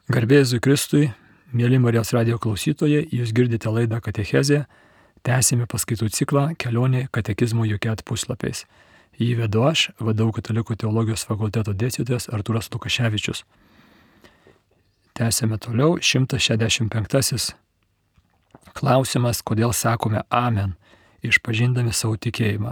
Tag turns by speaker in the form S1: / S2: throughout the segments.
S1: Garbė Jėzui Kristui, mėly Marijos radijo klausytojai, jūs girdite laidą Katechezė, tęsime paskaitų ciklą Kelionė katekizmo jokiat puslapiais. Jį vedu aš, VDU Katalikų teologijos fakulteto dėstytojas Artūras Lukaševičius. Tęsime toliau 165 klausimas, kodėl sakome Amen, išpažindami savo tikėjimą.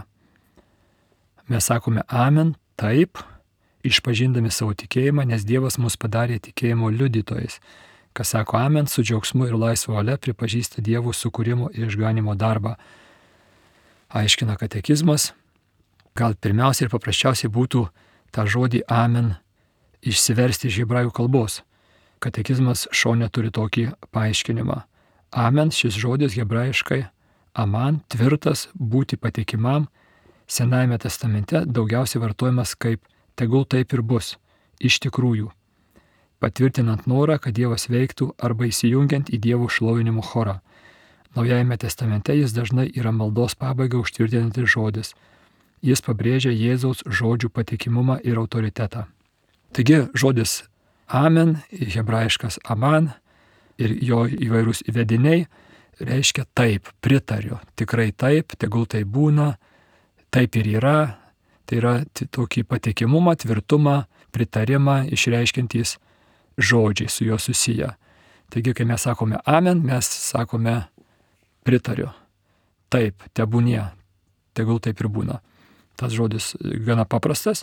S1: Mes sakome Amen taip, išpažindami savo tikėjimą, nes Dievas mus padarė tikėjimo liudytojais. Kas sako Amen, su džiaugsmu ir laisva valia pripažįsta Dievo sukūrimo ir išganimo darbą. Aiškina katekizmas. Gal pirmiausia ir paprasčiausiai būtų tą žodį Amen išsiversti iš hebrajų kalbos. Katekizmas šone turi tokį paaiškinimą. Amen, šis žodis hebrajiškai aman, tvirtas, būti patikimam, Senajame testamente daugiausiai vartojamas kaip tegul taip ir bus, iš tikrųjų, patvirtinant norą, kad Dievas veiktų arba įsijungiant į Dievo šlovinimo chorą. Naujajame testamente jis dažnai yra maldos pabaigą užtvirtinantis žodis. Jis pabrėžia Jėzaus žodžių patikimumą ir autoritetą. Taigi žodis Amen, hebrajiškas aman ir jo įvairūs įvediniai reiškia taip, pritariu, tikrai taip, tegul tai būna, taip ir yra. Tai yra tokį patikimumą, tvirtumą, pritarimą išreiškiantys žodžiai su juo susiję. Taigi, kai mes sakome Amen, mes sakome pritariu. Taip, tebūnie, tegul taip ir būna. Tas žodis gana paprastas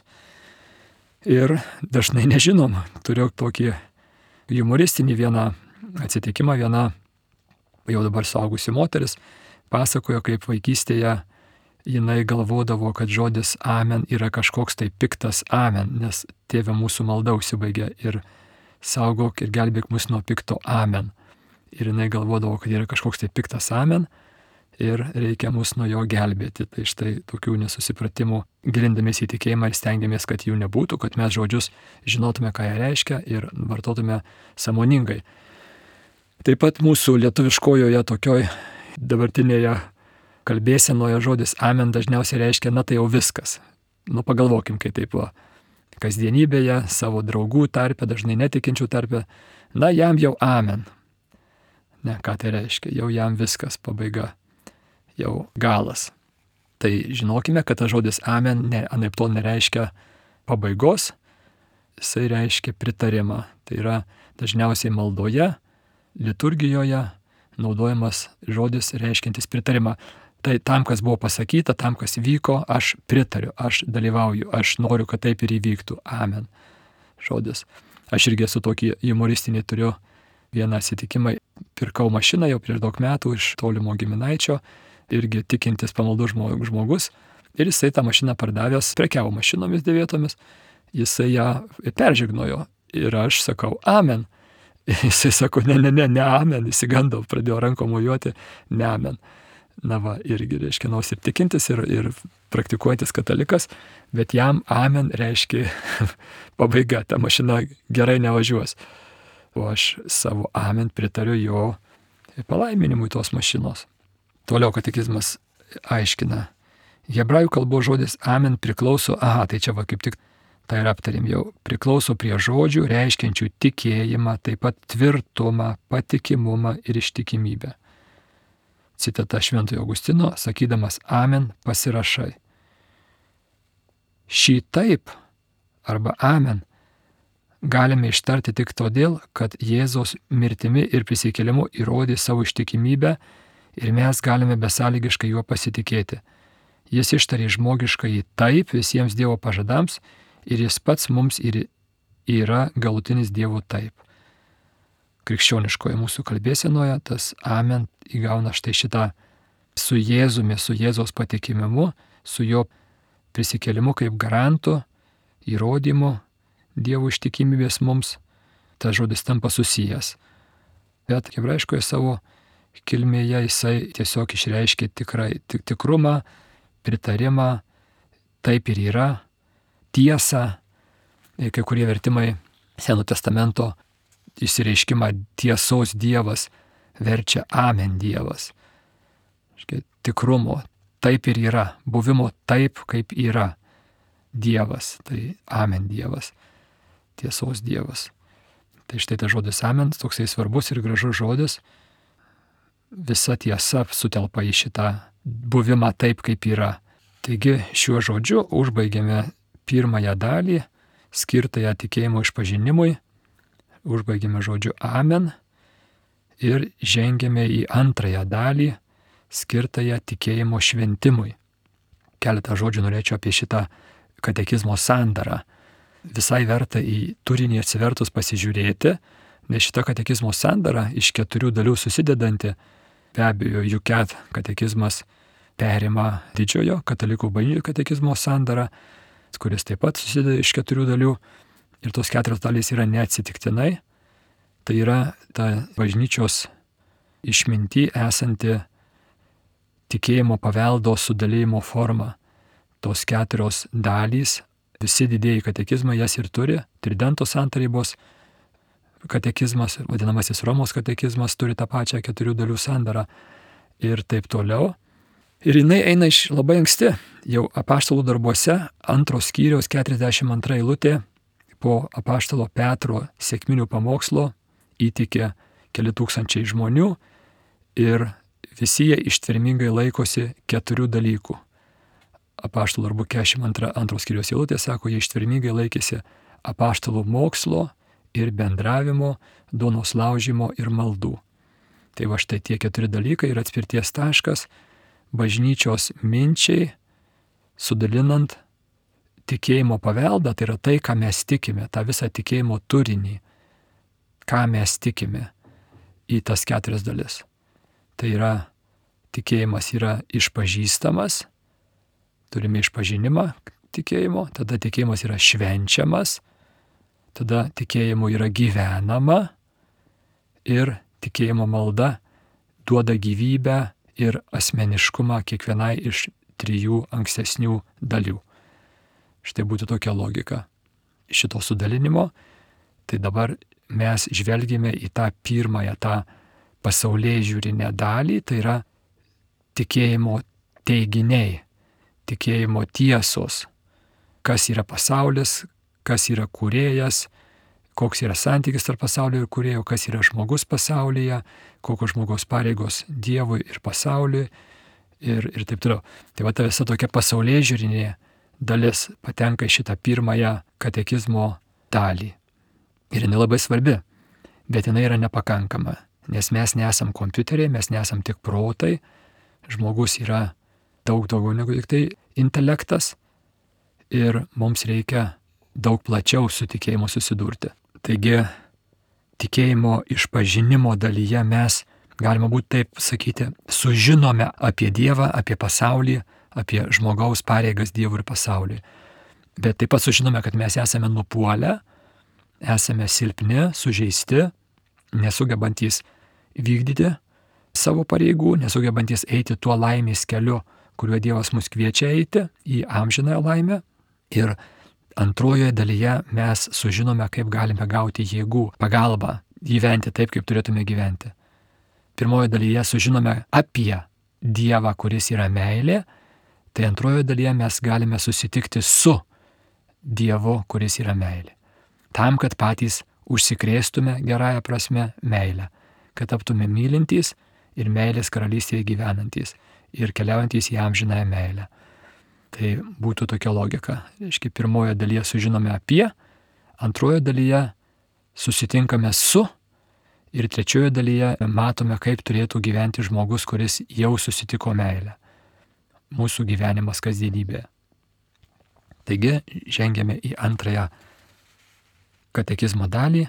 S1: ir dažnai nežinom. Turiu tokį humoristinį vieną atsitikimą, viena jau dabar suaugusi moteris pasakojo, kaip vaikystėje jinai galvodavo, kad žodis Amen yra kažkoks tai piktas Amen, nes Tėve mūsų malda užsibaigia ir saugok ir gelbėk mus nuo pikto Amen. Ir jinai galvodavo, kad yra kažkoks tai piktas Amen ir reikia mus nuo jo gelbėti. Tai štai tokių nesusipratimų gilindamės į tikėjimą ir stengiamės, kad jų nebūtų, kad mes žodžius žinotume, ką jie reiškia ir vartotume sąmoningai. Taip pat mūsų lietuviškojoje tokioj dabartinėje kalbėsenoje žodis Amen dažniausiai reiškia, na tai jau viskas. Pagalvokim, kai taip va. Kasdienybėje, savo draugų tarpe, dažnai netikinčių tarpe, na jam jau Amen. Ne, ką tai reiškia? Jau jam viskas, pabaiga. Jau galas. Tai žinokime, kad tas žodis Amen anaiptol nereiškia pabaigos, jisai reiškia pritarimą. Tai yra dažniausiai maldoje, liturgijoje naudojamas žodis reiškiantis pritarimą. Tai tam, kas buvo pasakyta, tam, kas vyko, aš pritariu, aš dalyvauju, aš noriu, kad taip ir įvyktų. Amen. Žodis. Aš irgi esu tokį humoristinį turiu vieną atsitikimą. Pirkau mašiną jau prieš daug metų iš tolimo giminaičio, irgi tikintis pamaldų žmogus. Ir jisai tą mašiną pardavęs, prekiavo mašinomis dėvėtomis, jisai ją peržegnojo. Ir aš sakau Amen. Jisai sako, ne Amen, įsigandau, pradėjo rankom mojuoti, ne Amen. Na va, irgi reiškia, nors ir tikintis, ir praktikuojantis katalikas, bet jam Amen reiškia pabaiga, ta mašina gerai nevažiuos. O aš savo Amen pritariu jo palaiminimui tos mašinos. Toliau katekizmas aiškina. Hebrajų kalbos žodis Amen priklauso, tai čia va kaip tik tai ir aptarėm jau, priklauso prie žodžių reiškiančių tikėjimą, taip pat tvirtumą, patikimumą ir ištikimybę. Citata Šventojo Augustino, sakydamas Amen pasirašai. Šį taip arba Amen galime ištarti tik todėl, kad Jėzaus mirtimi ir prisikėlimu įrodė savo ištikimybę ir mes galime besąlygiškai juo pasitikėti. Jis ištarė žmogiškai taip visiems Dievo pažadams ir jis pats mums ir yra galutinis Dievo taip. Krikščioniškoje mūsų kalbėsenoje tas Amen įgauna štai šitą su Jėzumi, su Jėzaus patikimimu, su jo prisikėlimu kaip garantu, įrodymu Dievo ištikimybės mums, tas žodis tampa susijęs. Bet hebrajiškoje savo kilmėje jisai tiesiog išreiškia tikrumą, pritarimą, taip ir yra, tiesą. Kai kurie vertimai Seno testamento išsireiškimą tiesos Dievas verčia Amen Dievas. Tikrumo, taip ir yra, buvimo taip, kaip yra Dievas, tai Amen Dievas, tiesos Dievas. Tai štai tas žodis amen, toksai svarbus ir gražus žodis. Visa tiesa sutelpa į šitą buvimą taip, kaip yra. Taigi šiuo žodžiu užbaigėme pirmąją dalį, skirtąją tikėjimo išpažinimui, užbaigėme žodžiu amen ir žengėme į antrąją dalį, skirtąją tikėjimo šventimui. Keletą žodžių norėčiau apie šitą katekizmo sandarą. Visai verta į turinį atsivertus pasižiūrėti, nes šita katekizmo sandara iš 4 dalių susidedanti, be abejo, Juket katekizmas perima didžiojo katalikų bažnyčios katekizmo sandarą, kuris taip pat susideda iš 4 dalių. Ir tos 4 dalys yra neatsitiktinai. Tai yra ta bažnyčios išminty esanti tikėjimo paveldo sudalėjimo forma. Tos 4 dalys, visi didieji katekizmai jas ir turi. Tridento santarybos katekizmas, vadinamasis Romos katekizmas, turi tą pačią 4 dalių sandarą ir taip toliau. Ir jinai eina iš labai anksti, jau apaštalų darbuose, 2 skyriaus 42 eilutė, po apaštalo Petro sekminių pamokslo įtikė keli tūkstančiai žmonių ir visi jie ištvermingai laikosi 4 dalykų. Apaštalų darbų 42 skyriaus eilutė sako, jie ištvermingai laikėsi apaštalų mokslo ir bendravimo, duonos laužymo ir maldų. Tai va štai tie 4 dalykai yra atspirties taškas bažnyčios minčiai, sudalinant tikėjimo paveldą, tai yra tai, ką mes tikime, tą visą tikėjimo turinį, ką mes tikime į tas 4 dalis. Tai yra, tikėjimas yra išpažįstamas, turime išpažinimą tikėjimo, tada tikėjimas yra švenčiamas, tada tikėjimu yra gyvenama ir tikėjimo malda duoda gyvybę ir asmeniškumą kiekvienai iš 3 ankstesnių dalių. Štai būtų tokia logika šito sudalinimo. Tai dabar mes žvelgime į tą pirmąją, tą pasaulėžiūrinę dalį, tai yra tikėjimo teiginiai, tikėjimo tiesos, kas yra pasaulis, kas yra kūrėjas, koks yra santykis tarp pasaulio ir kūrėjo, kas yra žmogus pasaulyje, kokios žmogaus pareigos Dievui ir pasauliui ir taip toliau. Tai va ta visa tokia pasaulėžiūrinė dalis patenka į šitą pirmąją katekizmo dalį. Ir jinai labai svarbi, bet jinai yra nepakankama, nes mes nesam kompiuteriai, mes nesam tik protai, žmogus yra daug daugiau negu tik tai intelektas ir mums reikia daug plačiau su tikėjimu susidurti. Taigi, tikėjimo išpažinimo dalyje mes, galima būtų taip sakyti, sužinome apie Dievą, apie pasaulį, apie žmogaus pareigas Dievui ir pasauliui. Bet taip pat sužinome, kad mes esame nupuolę, esame silpni, sužeisti, nesugebantys vykdyti savo pareigų, nesugebantys eiti tuo laimės keliu, kuriuo Dievas mus kviečia eiti į amžinąją laimę. Ir antrojoje dalyje mes sužinome, kaip galime gauti jėgų, pagalbą gyventi taip, kaip turėtume gyventi. Pirmoje dalyje sužinome apie Dievą, kuris yra meilė, tai antrojoje dalyje mes galime susitikti su Dievu, kuris yra meilė. Tam, kad patys užsikrėstume gerąją prasme meilę, kad taptume mylintys ir meilės karalystėje gyvenantys ir keliaujantys į amžinąją meilę. Tai būtų tokia logika. Reiškia, pirmoje dalyje sužinome apie, antroje dalyje susitinkame su ir trečioje dalyje matome, kaip turėtų gyventi žmogus, kuris jau susitiko meilę. Mūsų gyvenimas kasdienybėje. Taigi, žengėme į antrąją katekizmo dalį,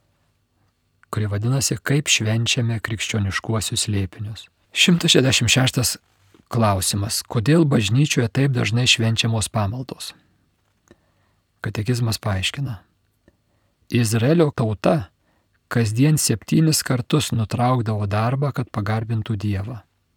S1: kuri vadinasi, kaip švenčiame krikščioniškuosius slėpinius. 166 klausimas. Kodėl bažnyčioje taip dažnai švenčiamos pamaldos? Katekizmas paaiškina. Izraelio tauta kasdien 7 kartus nutraukdavo darbą, kad pagarbintų Dievą.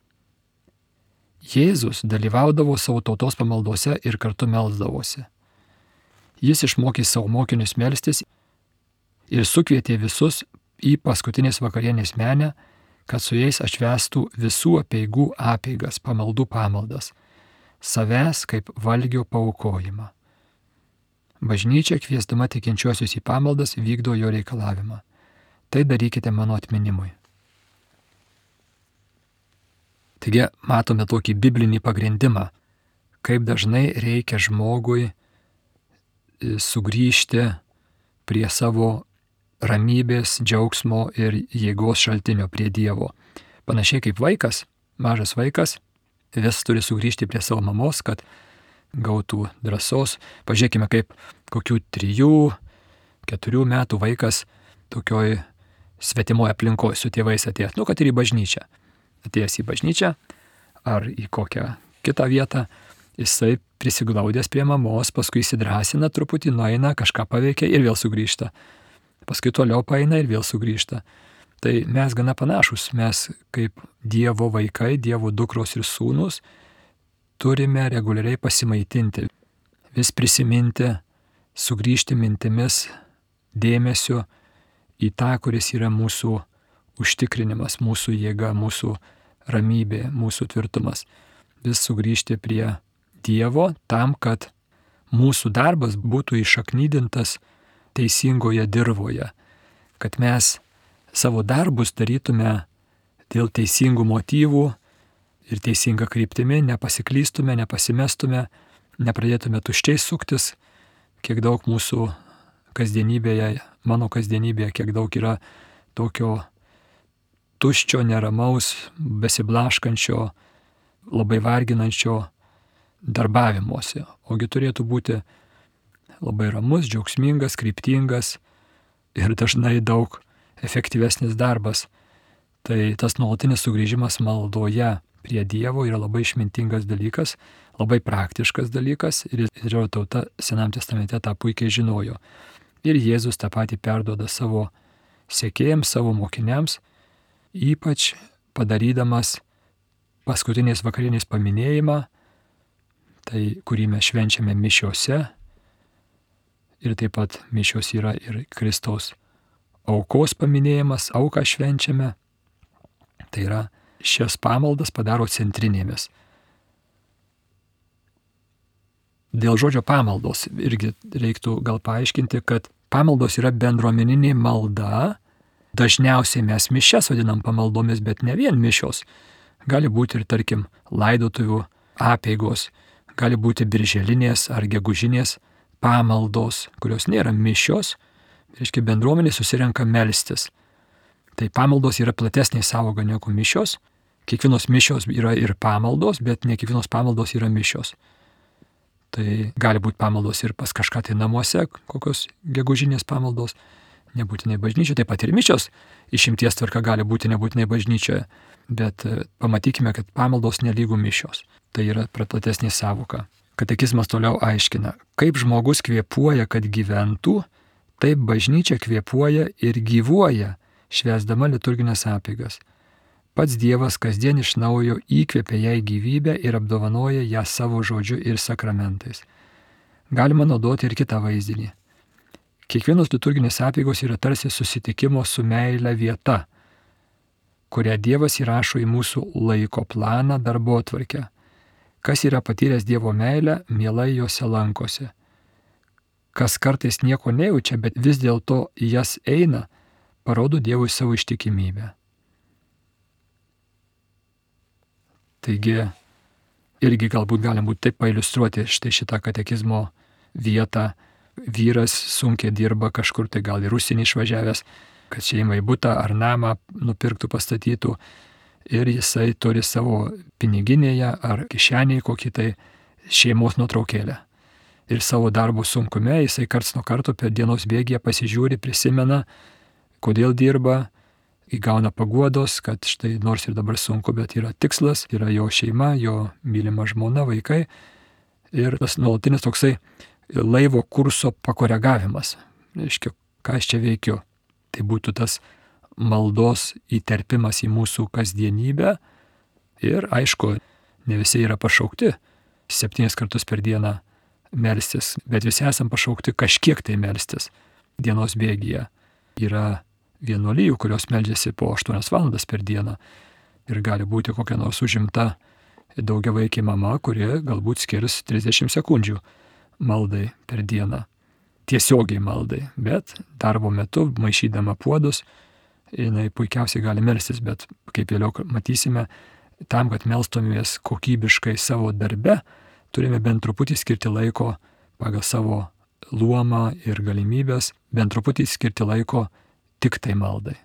S1: Jėzus dalyvaudavo savo tautos pamaldose ir kartu melsdavosi. Jis išmokė savo mokinius melstis ir sukvietė visus į paskutinės vakarienės menę, kad su jais atšvęstų visų apeigų apeigas, pamaldų pamaldas, savęs kaip valgio paaukojimą. Bažnyčia, kviesdama tikinčiuosius į pamaldas, vykdo jo reikalavimą. Tai darykite mano atminimui. Taigi matome tokį biblinį pagrindimą, kaip dažnai reikia žmogui sugrįžti prie savo ramybės, džiaugsmo ir jėgos šaltinio, prie Dievo. Panašiai kaip vaikas, mažas vaikas, vis turi sugrįžti prie savo mamos, kad gautų drąsos. Pažiūrėkime, kaip kokių 3-4 metų vaikas tokioj svetimoje aplinkoje su tėvais atėjęs, kad ir į bažnyčią. Atėjęs į bažnyčią ar į kokią kitą vietą, jisai prisiglaudęs prie mamos, paskui įsidrąsina truputį, nueina, kažką paveikia ir vėl sugrįžta. Paskui toliau paeina ir vėl sugrįžta. Tai mes gana panašus, mes kaip Dievo vaikai, Dievo dukros ir sūnus, turime reguliariai pasimaitinti, vis prisiminti, sugrįžti mintimis, dėmesiu į tą, kuris yra mūsų užtikrinimas, mūsų jėga, mūsų ramybė, mūsų tvirtumas. Vis sugrįžti prie Dievo tam, kad mūsų darbas būtų išaknydintas teisingoje dirvoje, kad mes savo darbus darytume dėl teisingų motyvų ir teisinga kryptimi, nepasiklystume, nepasimestume, nepradėtume tuščiai suktis, kiek daug mūsų kasdienybėje, mano kasdienybėje, kiek daug yra tokio tuščio, neramaus, besiblaškančio, labai varginančio darbavimuose. Ogi turėtų būti labai ramus, džiaugsmingas, kryptingas ir dažnai daug efektyvesnis darbas. Tai tas nuolatinis sugrįžimas maldoje prie Dievo yra labai išmintingas dalykas, labai praktiškas dalykas ir Izraelio tauta Senam testamente tą puikiai žinojo. Ir Jėzus tą patį perduoda savo sekėjams, savo mokiniams, ypač padarydamas paskutinės vakarienės paminėjimą, tai kurį mes švenčiame mišiose. Ir taip pat mišios yra ir Kristaus aukos paminėjimas, auką švenčiame. Tai yra šias pamaldas padaro centrinėmis. Dėl žodžio pamaldos irgi reiktų gal paaiškinti, kad pamaldos yra bendruomeninė malda. Dažniausiai mes mišias vadinam pamaldomis, bet ne vien mišios. Gali būti ir, tarkim, laidotuvių apeigos, gali būti birželinės ar gegužinės pamaldos, kurios nėra mišios, reiškia bendruomenė susirenka melstis. Tai pamaldos yra platesnė sąvoka negu mišios. Kiekvienos mišios yra ir pamaldos, bet ne kiekvienos pamaldos yra mišios. Tai gali būti pamaldos ir pas kažką tai namuose, kokios gegužinės pamaldos, nebūtinai bažnyčioje, taip pat ir mišios išimties tvarka gali būti nebūtinai bažnyčioje, bet pamatykime, kad pamaldos nelygų mišios. Tai yra platesnė sąvoka. Katekizmas toliau aiškina, kaip žmogus kvėpuoja, kad gyventų, taip bažnyčia kvėpuoja ir gyvuoja, švęsdama liturginės apeigas. Pats Dievas kasdien iš naujo įkvėpia jai gyvybę ir apdovanoja ją savo žodžiu ir sakramentais. Galima naudoti ir kitą vaizdinį. Kiekvienos liturginės apeigos yra tarsi susitikimo su meile vieta, kurią Dievas įrašo į mūsų laiko planą, darbotvarkę. Kas yra patyręs Dievo meilę, mielai jose lankosi. Kas kartais nieko nejaučia, bet vis dėlto į jas eina, parodo Dievui savo ištikimybę. Taigi, irgi galbūt galim būti taip pailiustruoti šitą katekizmo vietą. Vyras sunkiai dirba kažkur, tai gal ir užsienį išvažiavęs, kad šeimai butą ar namą nupirktų, pastatytų. Ir jisai turi savo piniginėje ar kišenėje kokį tai šeimos nuotraukėlę. Ir savo darbo sunkume jisai karts nuo karto per dienos bėgyje pasižiūri, prisimena, kodėl dirba, įgauna paguodos, kad štai nors ir dabar sunku, bet yra tikslas, yra jo šeima, jo mylima žmona, vaikai. Ir tas nuolatinis toksai laivo kurso pakoregavimas. Reiškia, ką aš čia veikiu. Tai būtų tas maldos įterpimas į mūsų kasdienybę. Ir aišku, ne visi yra pašaukti 7 kartus per dieną melstis, bet visi esam pašaukti kažkiek tai melstis dienos bėgyje. Yra vienuolijų, kurios meldžiasi po 8 valandas per dieną. Ir gali būti kokia nors užimta daugiavaikė mama, kuri galbūt skirs 30 sekundžių maldai per dieną. Tiesiogiai maldai, bet darbo metu, maišydama puodus, jinai puikiausiai gali melstis, bet kaip vėliau matysime, tam, kad melstumės kokybiškai savo darbe, turime bent truputį skirti laiko pagal savo luomą ir galimybės, bent truputį skirti laiko tik tai maldai.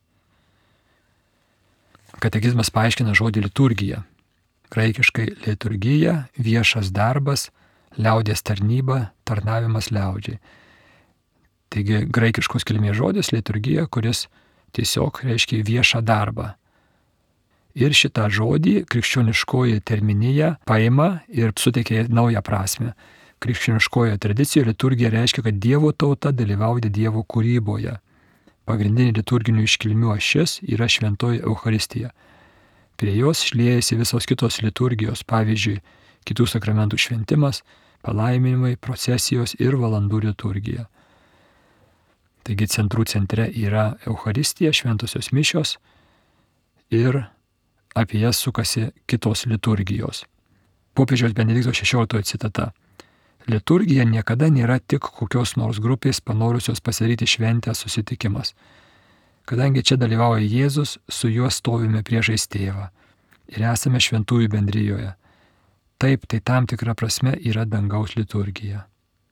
S1: Katekizmas paaiškina žodį liturgija. Graikiškai liturgija, viešas darbas, liaudies tarnyba, tarnavimas liaudžiai. Taigi graikiškos kilmės žodis liturgija, kuris tiesiog reiškia viešą darbą. Ir šitą žodį krikščioniškoji terminija paima ir suteikia naują prasme. Krikščioniškoje tradicijoje liturgija reiškia, kad Dievo tauta dalyvauja Dievo kūryboje. Pagrindinė liturginių iškilmių ašis yra šventoji Eucharistija. Prie jos šliejasi visos kitos liturgijos, pavyzdžiui, kitų sakramentų šventimas, palaiminimai, procesijos ir valandų liturgija. Taigi centrų centre yra Eucharistija, šventosios mišios ir apie jas sukasi kitos liturgijos. Popiežiaus Benedikto XVI citata. Liturgija niekada nėra tik kokios nors grupės panorusios pasidaryti šventę susitikimas. Kadangi čia dalyvauja Jėzus, su juo stovime priešais tėvą ir esame šventųjų bendrijoje. Taip, tai tam tikra prasme yra dangaus liturgija.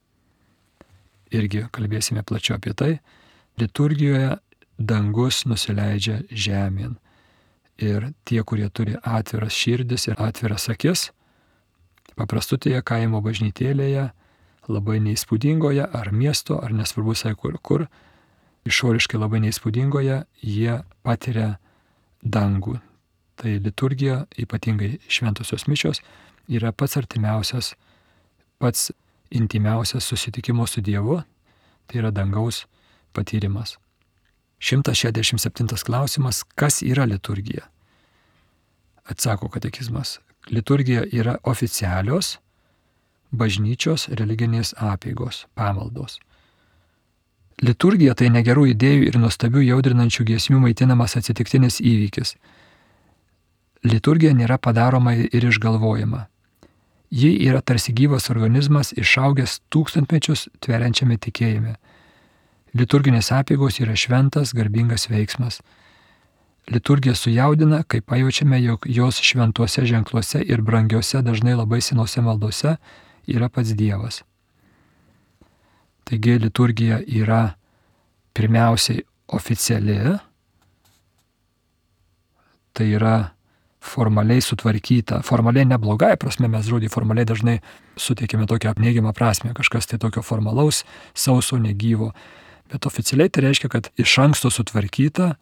S1: Irgi kalbėsime plačiau apie tai. Liturgijoje dangus nusileidžia žemėn. Ir tie, kurie turi atviras širdis ir atviras akis, paprastutėje kaimo bažnytėlėje, labai neįspūdingoje, ar miesto, ar nesvarbu kur, išoriškai labai neįspūdingoje, jie patiria dangų. Tai liturgija, ypatingai šventosios mišios, yra pats artimiausias, pats intimiausias susitikimo su Dievu, tai yra dangaus patyrimas. 167 klausimas, kas yra liturgija? Atsako katekizmas. Liturgija yra oficialios bažnyčios religinės apeigos, pamaldos. Liturgija tai negerų idėjų ir nuostabių jaudrinančių giesmių maitinamas atsitiktinis įvykis. Liturgija nėra padaroma ir išgalvojama. Ji yra tarsi gyvas organizmas išaugęs tūkstantmečius tveriančiame tikėjime. Liturginės apeigos yra šventas, garbingas veiksmas. Liturgija sujaudina, kai pajaučiame, jog jos šventuose ženkluose ir brangiuose dažnai labai senose maldose yra pats Dievas. Taigi liturgija yra pirmiausiai oficiali, tai yra formaliai sutvarkyta. Formaliai neblogai prasme, mes žodį formaliai dažnai suteikime tokią neigiamą prasme, kažkas tai tokio formalaus, sauso, negyvo. Bet oficialiai tai reiškia, kad iš anksto sutvarkyta,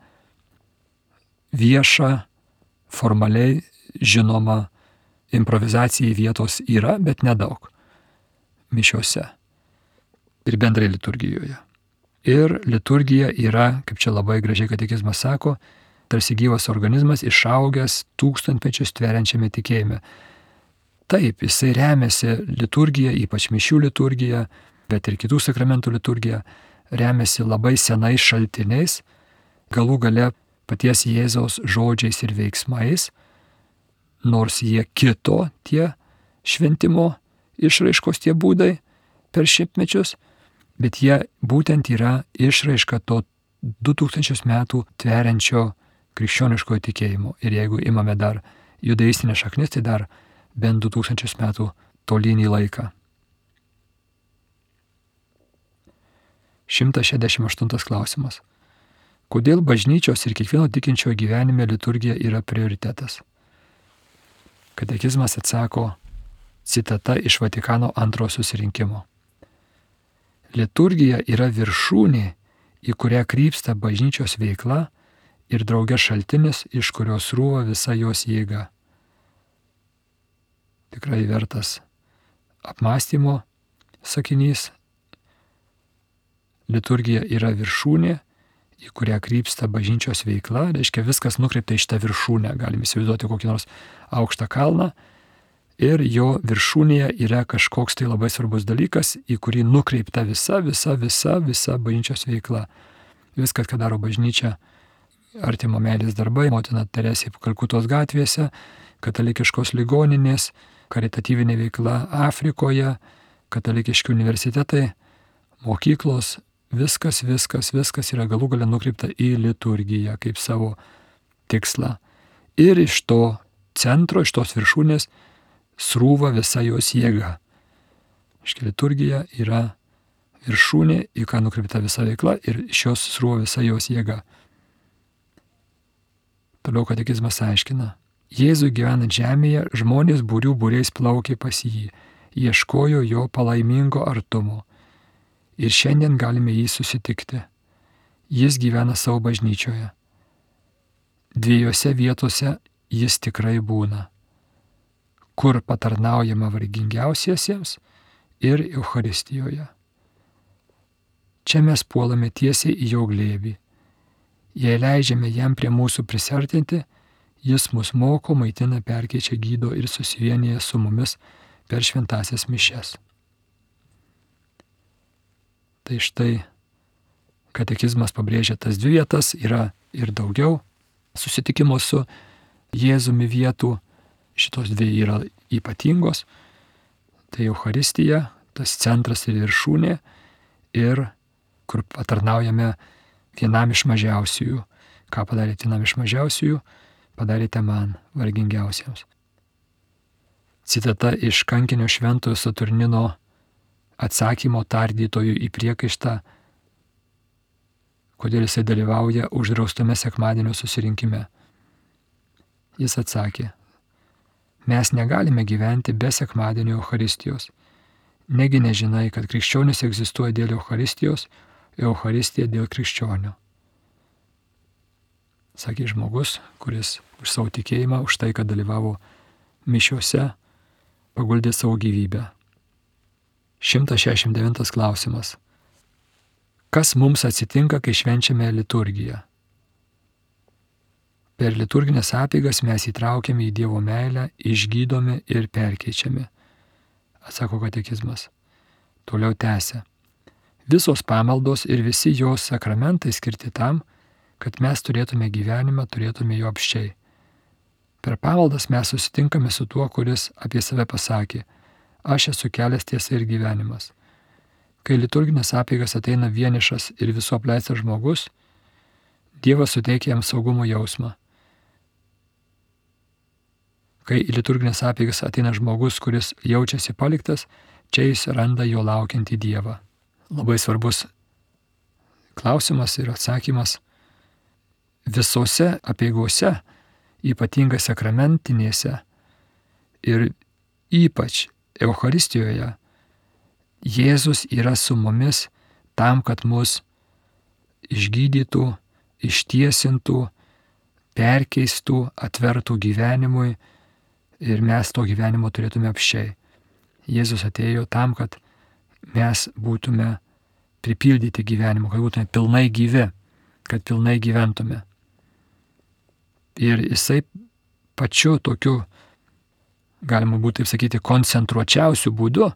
S1: vieša, formaliai žinoma improvizacijai vietos yra, bet nedaug mišiose ir bendrai liturgijoje. Ir liturgija yra, kaip čia labai gražiai katekizmas sako, tarsi gyvas organizmas išaugęs tūkstantmečius tveriančiame tikėjime. Taip, jisai remiasi liturgija, ypač mišių liturgija, bet ir kitų sakramentų liturgija, remiasi labai senais šaltiniais, galų gale paties Jėzaus žodžiais ir veiksmais, nors jie kito tie šventimo išraiškos tie būdai per šimtmečius, bet jie būtent yra išraiška to 2000 metų tveriančio krikščioniškojo tikėjimo. Ir jeigu imame dar judaistinę šaknis, tai dar bent 2000 metų tolyn į laiką. 168 klausimas. Kodėl bažnyčios ir kiekvieno tikinčiojo gyvenime liturgija yra prioritetas? Katekizmas atsako citata iš Vatikano antrojo susirinkimo. Liturgija yra viršūnė, į kurią krypsta bažnyčios veikla ir drauge šaltinis, iš kurios srūva visa jos jėga. Tikrai vertas apmąstymo sakinys. Liturgija yra viršūnė, į kurią krypsta bažnyčios veikla, reiškia viskas nukreipta į šitą viršūnę. Galime įsivaizduoti kokį nors aukštą kalną ir jo viršūnėje yra kažkoks tai labai svarbus dalykas, į kurį nukreipta visa bažnyčios veikla. Viskas, ką daro bažnyčia, artimo meilės darbai, motina Teresė Kalkutos gatvėse, katalikiškos ligoninės, karitatyvinė veikla Afrikoje, katalikiški universitetai, mokyklos, viskas yra galų gale nukreipta į liturgiją kaip savo tikslą. Ir iš to centro, iš tos viršūnės srūva visa jos jėga. Iškia liturgija yra viršūnė, į ką nukreipta visa veikla ir iš jos srūva visa jos jėga. Toliau katekizmas aiškina. Jėzui gyvenant žemėje žmonės būrių būriais plaukė pas jį, ieškojo jo palaimingo artumo. Ir šiandien galime jį susitikti. Jis gyvena savo bažnyčioje. Dviejose vietose jis tikrai būna. Kur patarnaujama vargingiausiesiems ir Eucharistijoje. Čia mes puolame tiesiai į jo glėbį. Jei leidžiame jam prie mūsų prisartinti, jis mus moko, maitina, perkeičia, gydo ir susivienyje su mumis per šventąsias mišias. Tai štai katekizmas pabrėžia tas dvi vietas, yra ir daugiau susitikimo su Jėzumi vietų, šitos dvi yra ypatingos. Tai Eucharistija, tas centras ir viršūnė, ir kur patarnaujame vienam iš mažiausiųjų. Ką padarėte vienam iš mažiausiųjų, padarėte man, vargingiausiems. Citata iš kankinio šventojo Saturnino atsakymo tardytojų į priekaištą, kodėl jisai dalyvauja uždraustame sekmadienio susirinkime. Jis atsakė, mes negalime gyventi be sekmadienio Eucharistijos. Negi nežinai, kad krikščionis egzistuoja dėl Eucharistijos, Eucharistija dėl krikščionių. Sakė žmogus, kuris už savo tikėjimą, už tai, kad dalyvavo mišiuose, paguldė savo gyvybę. 169 klausimas. Kas mums atsitinka, kai švenčiame liturgiją? Per liturginės apeigas mes įtraukiame į Dievo meilę, išgydome ir perkeičiame. Atsako katekizmas. Toliau tęsia. Visos pamaldos ir visi jos sakramentai skirti tam, kad mes turėtume gyvenimą, turėtume jo apsčiai. Per pamaldas mes susitinkame su tuo, kuris apie save pasakė, aš esu kelias, tiesa ir gyvenimas. Kai liturginės apeigas ateina vienišas ir visų apleistas žmogus, Dievas suteikia jam saugumo jausmą. Kai į liturginės apeigas ateina žmogus, kuris jaučiasi paliktas, čia jis randa jo laukiantį Dievą. Labai svarbus klausimas ir atsakymas. Visose apeigose, ypatingai sakramentinėse ir ypač Eucharistijoje, Jėzus yra su mumis tam, kad mus išgydytų, ištiesintų, perkeistų, atvertų gyvenimui ir mes to gyvenimo turėtume apsčiai. Jėzus atėjo tam, kad mes būtume pripildyti gyvenimu, kad būtume pilnai gyvi, kad pilnai gyventume. Ir jisai pačiu tokiu, galima būtų taip sakyti, koncentruočiausių būdų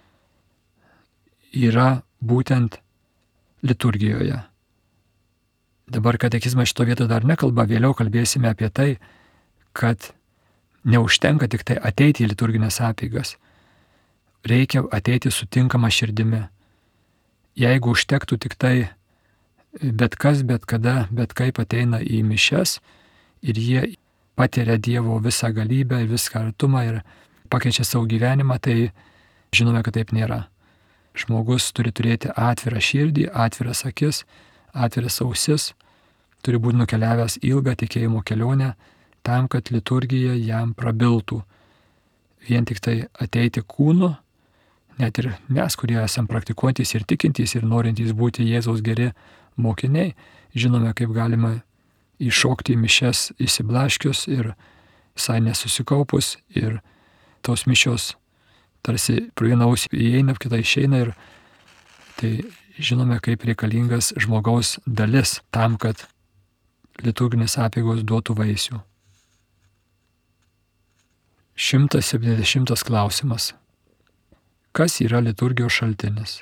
S1: yra būtent liturgijoje. Dabar katekizmas šito vietoje dar nekalba, vėliau kalbėsime apie tai, kad neužtenka tik tai ateiti į liturginės apeigas. Reikia ateiti su tinkama širdimi. Jeigu užtektų tik tai bet kas, bet kada, bet kaip ateina į mišias ir jie patiria Dievo visą galybę ir visą artumą ir pakeičia savo gyvenimą, tai žinome, kad taip nėra. Žmogus turi turėti atvirą širdį, atviras akis, atviras ausis, turi būti nukeliavęs ilgą tikėjimo kelionę tam, kad liturgija jam prabiltų. Vien tik tai ateiti kūnu, net ir mes, kurie esam praktikuojantys ir tikintys ir norintys būti Jėzaus geri mokiniai, žinome, kaip galima įšokti į mišias įsiblaškius ir visai nesusikaupus ir tos mišios tarsi pro vieną ausį įeina, kitą išeina ir tai žinome, kaip reikalingas žmogaus dalis tam, kad liturginės apeigos duotų vaisių. 170 klausimas. Kas yra liturgijos šaltinis?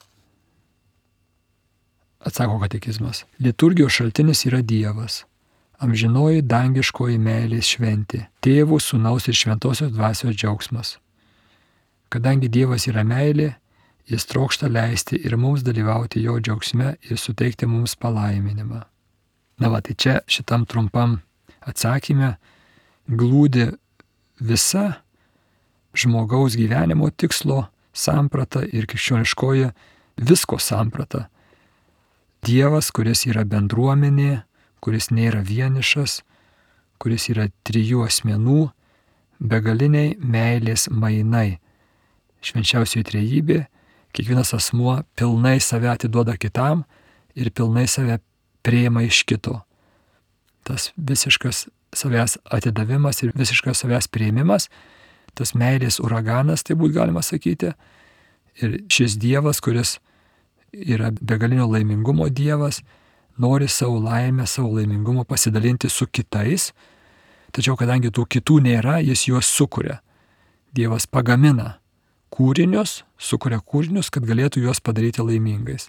S1: Atsako katekizmas. Liturgijos šaltinis yra Dievas, amžinoji dangiškoji meilės šventė, Tėvo, Sūnaus ir Šventosios Dvasios džiaugsmas. Kadangi Dievas yra meilė, Jis trokšta leisti ir mums dalyvauti jo džiaugsme ir suteikti mums palaiminimą. Na va, tai čia šitam trumpam atsakyme glūdi visa žmogaus gyvenimo tikslo samprata ir krikščioniškoji visko samprata. Dievas, kuris yra bendruomenė, kuris nėra vienišas, kuris yra 3 asmenų, begaliniai meilės mainai. Švenčiausioji trejybė, kiekvienas asmuo pilnai save atiduoda kitam ir pilnai save priima iš kito. Tas visiškas savęs atidavimas ir visiškas savęs priėmimas, tas meilės uraganas, tai būtų galima sakyti. Ir šis Dievas, kuris yra begalinio laimingumo Dievas, nori savo laimę, savo laimingumą pasidalinti su kitais, tačiau kadangi tų kitų nėra, jis juos sukuria. Dievas pagamina kūrinius, sukuria kūrinius, kad galėtų juos padaryti laimingais.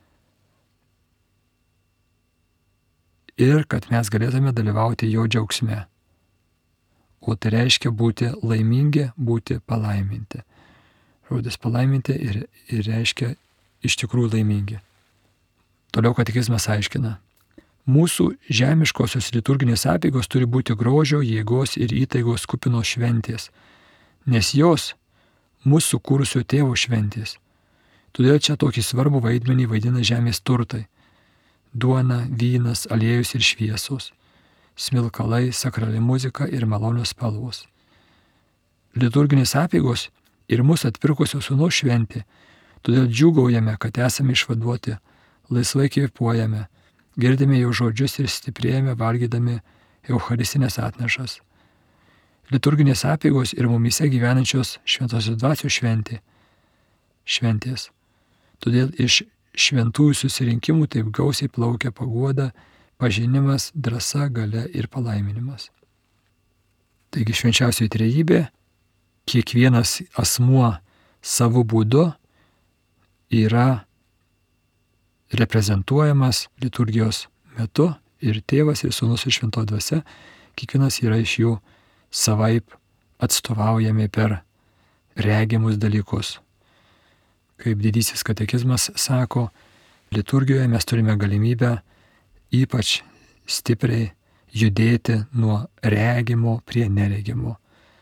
S1: Ir kad mes galėtume dalyvauti jo džiaugsme. O tai reiškia būti laimingi, būti palaiminti. Žodis palaiminti ir reiškia iš tikrųjų laimingi. Toliau katekizmas aiškina. Mūsų žemiškosios liturginės apeigos turi būti grožio, jėgos ir įtaigos kupinos šventės, nes jos mūsų sukūrusio tėvo šventės. Todėl čia tokį svarbų vaidmenį vaidina žemės turtai. Duona, vynas, aliejus ir šviesos, smilkalai, sakrali muzika ir malonios spalvos. Liturginės apeigos ir mūsų atpirkusio sūnaus šventė, todėl džiūgaujame, kad esame išvaduoti, laisvai kvėpuojame, girdime jo žodžius ir stiprėjame valgydami eucharistinės atnašas. Liturginės apeigos ir mumyse gyvenančios šventosios dvasios šventės. Todėl iš šventųjų susirinkimų taip gausiai plaukia paguoda, pažinimas, drąsa, galia ir palaiminimas. Taigi švenčiausioji trejybė, kiekvienas asmuo savo būdu yra reprezentuojamas liturgijos metu ir tėvas, ir sūnus, ir šventoji dvasia, kiekvienas yra iš jų savaip atstovaujami per regimus dalykus. Kaip didysis katekizmas sako, liturgijoje mes turime galimybę ypač stipriai judėti nuo regimo prie neregimo.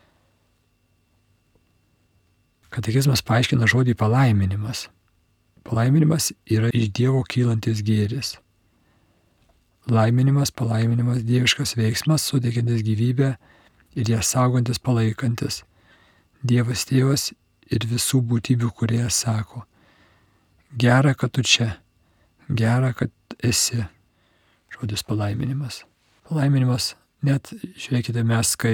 S1: Katekizmas paaiškina žodį palaiminimas. Palaiminimas yra iš Dievo kylantis gėris. Laiminimas, palaiminimas, dieviškas veiksmas, suteikiantis gyvybę ir ją saugantis, palaikantis. Dievas tėvas ir visų būtybių kūrėjas sako, gera, kad tu čia, gera, kad esi. Žodis palaiminimas. Palaiminimas, net žiūrėkite, mes kai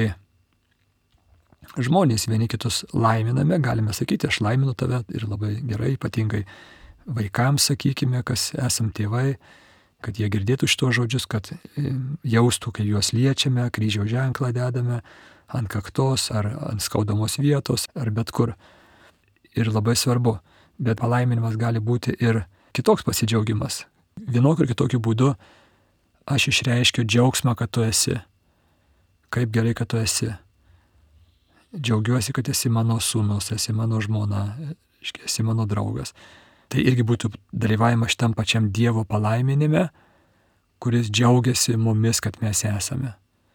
S1: žmonės vieni kitus laiminame, galime sakyti, aš laiminu tave ir labai gerai, ypatingai vaikams sakykime, kas esam tėvai, kad jie girdėtų šitos žodžius, kad jaustų, kai juos liečiame, kryžiaus ženklą dedame ant kaktos ar ant skaudamos vietos ar bet kur. Ir labai svarbu, bet palaiminimas gali būti ir kitoks pasidžiaugimas. Vienokiu ir kitokiu būdu aš išreiškiu džiaugsmą, kad tu esi. Kaip gerai, kad tu esi. Džiaugiuosi, kad esi mano sūnus, esi mano žmona, esi mano draugas. Tai irgi būtų dalyvavimas šitam pačiam Dievo palaiminime, kuris džiaugiasi mumis, kad mes esame.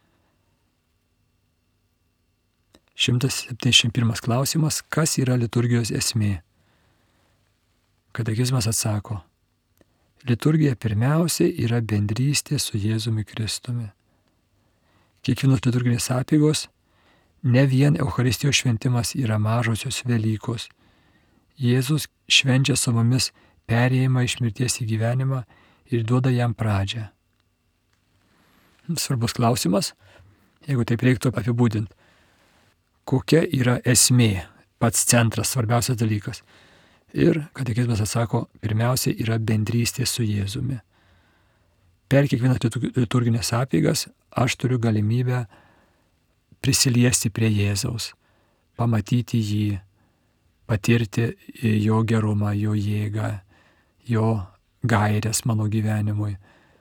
S1: 171 klausimas. Kas yra liturgijos esmė? Katekizmas atsako. Liturgija pirmiausia yra bendrystė su Jėzumi Kristumi. Kiekvienos liturginės apeigos ne vien Eucharistijos šventimas yra mažosios Velykos. Jėzus švenčia su mumis perėjimą iš mirties į gyvenimą ir duoda jam pradžią. Svarbus klausimas, jeigu taip reiktų apibūdinti. Kokia yra esmė, pats centras, svarbiausias dalykas? Ir katekizmas atsako, pirmiausia yra bendrystė su Jėzumi. Per kiekvienas liturginės apeigas aš turiu galimybę prisiliesti prie Jėzaus, pamatyti jį, patirti jo gerumą, jo jėgą, jo gairės mano gyvenimui.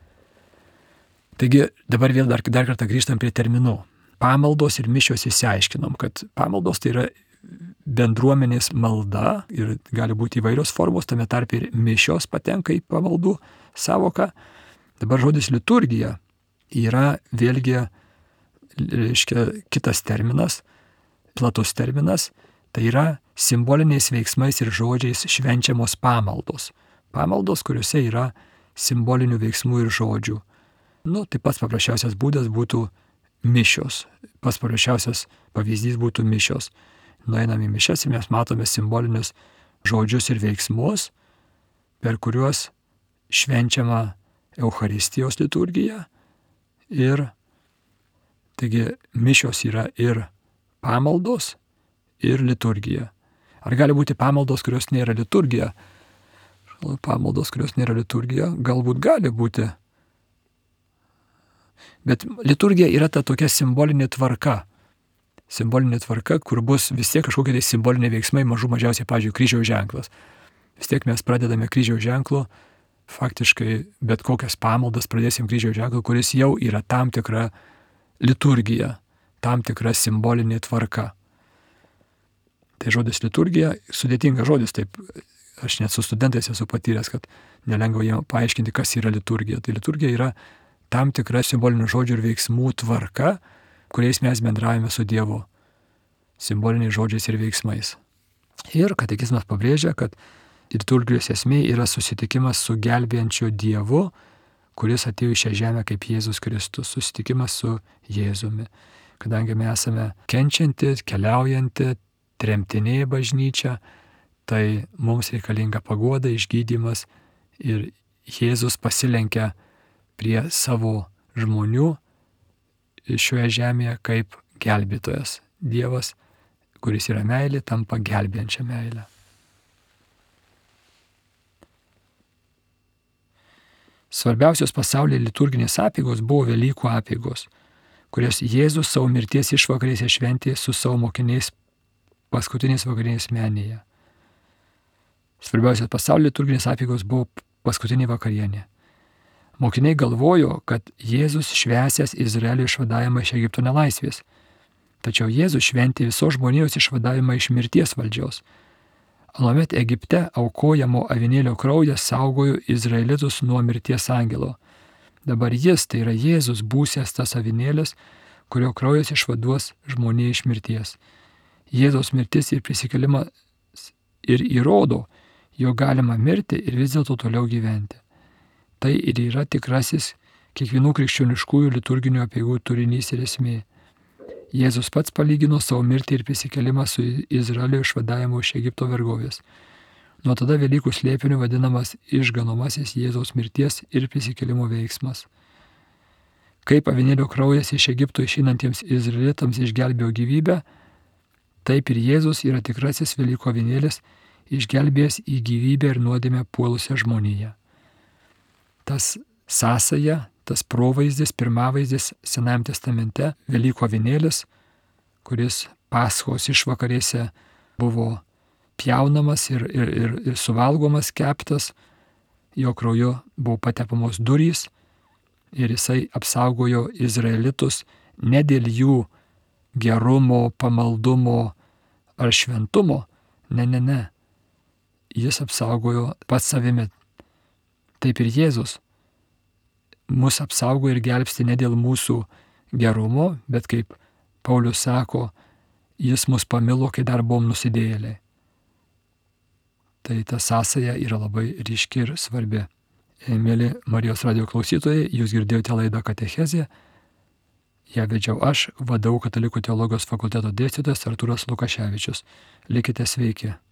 S1: Taigi dabar vėl dar kartą grįžtam prie terminų. Pamaldos ir mišios išsiaiškinom, kad pamaldos tai yra bendruomenės malda ir gali būti įvairios formos, tame tarp ir mišios patenka į pamaldų savoką. Dabar žodis liturgija yra vėlgi, reiškia, kitas terminas, platus terminas, tai yra simboliniais veiksmais ir žodžiais švenčiamos pamaldos. Pamaldos, kuriuose yra simbolinių veiksmų ir žodžių. Tai pats paprasčiausias būdas būtų mišios. Pats paprasčiausias pavyzdys būtų mišios. Nueiname į mišias ir mes matome simbolinius žodžius ir veiksmus, per kuriuos švenčiama Eucharistijos liturgija. Ir taigi mišios yra ir pamaldos, ir liturgija. Ar gali būti pamaldos, kurios nėra liturgija? Pamaldos, kurios nėra liturgija, galbūt gali būti. Bet liturgija yra ta tokia simbolinė tvarka. Simbolinė tvarka, kur bus vis tiek kažkokie tai simboliniai veiksmai, mažiausiai, pavyzdžiui, kryžiaus ženklas. Vis tiek mes pradedame kryžiaus ženklu, faktiškai bet kokias pamaldas pradėsim kryžiaus ženklu, kuris jau yra tam tikra liturgija, tam tikra simbolinė tvarka. Tai žodis liturgija, sudėtingas žodis, taip, aš net su studentais esu patyręs, kad nelengva jiems paaiškinti, kas yra liturgija. Tai liturgija yra tam tikra simbolinių žodžių ir veiksmų tvarka, kuriais mes bendravime su Dievu, simboliniais žodžiais ir veiksmais. Ir katekizmas pabrėžia, kad liturgijos esmė yra susitikimas su gelbėjančiu Dievu, kuris atėjo į šią žemę kaip Jėzus Kristus, susitikimas su Jėzumi. Kadangi mes esame kenčianti, keliaujanti, tremtinė bažnyčia, tai mums reikalinga paguoda, išgydymas ir Jėzus pasilenkia prie savo žmonių šioje žemėje kaip gelbėtojas. Dievas, kuris yra meilė, tampa gelbėjančia meilė. Svarbiausios pasaulyje liturginės apeigos buvo Velykų apeigos, kurias Jėzus savo mirties išvakarėse šventė su savo mokiniais paskutinės vakarinės menėje. Svarbiausios pasaulyje liturginės apeigos buvo paskutinė vakarienė. Mokiniai galvojo, kad Jėzus švęsęs Izraelio išvadavimą iš Egipto nelaisvės. Tačiau Jėzus šventė visos žmonijos išvadavimą iš mirties valdžios. Anuomet Egipte aukojamo avinėlio kraujas saugojo izraelitus nuo mirties angelo. Dabar jis, tai yra Jėzus, būsęs tas avinėlis, kurio kraujas išvaduos žmoniją iš mirties. Jėzaus mirtis ir prisikėlimas ir įrodo, jog galima mirti ir vis dėlto toliau gyventi. Tai ir yra tikrasis kiekvienų krikščioniškųjų liturginių apeigų turinys ir esmė. Jėzus pats palygino savo mirtį ir prisikėlimą su Izraelio išvadavimu iš Egipto vergovės. Nuo tada Velykų slėpiniu vadinamas išganomasis Jėzaus mirties ir prisikėlimo veiksmas. Kaip avinėlio kraujas iš Egipto išeinantiems izraelitams išgelbėjo gyvybę, taip ir Jėzus yra tikrasis Velykų avinėlis, išgelbėjęs į gyvybę ir nuodėmę puolusią žmoniją. Tas sąsaja, tas provaizdis, pirmavaizdis Senajame testamente, Velykų avinėlis, kuris Paschos išvakarėse buvo pjaunamas ir suvalgomas, keptas, jo krauju buvo patepamos durys ir jisai apsaugojo izraelitus ne dėl jų gerumo, pamaldumo ar šventumo, ne. Jis apsaugojo pats savimi. Taip ir Jėzus mus apsaugo ir gelbsti ne dėl mūsų gerumo, bet kaip Paulius sako, jis mus pamilo, kai dar buvom nusidėjėliai. Tai ta sąsaja yra labai ryški ir svarbi. Mėly Marijos radijo klausytojai, jūs girdėjote laidą Katechezė. Ją vedžiau aš, VDU Katalikų teologijos fakulteto dėstytojas Artūras Lukaševičius. Likite sveiki.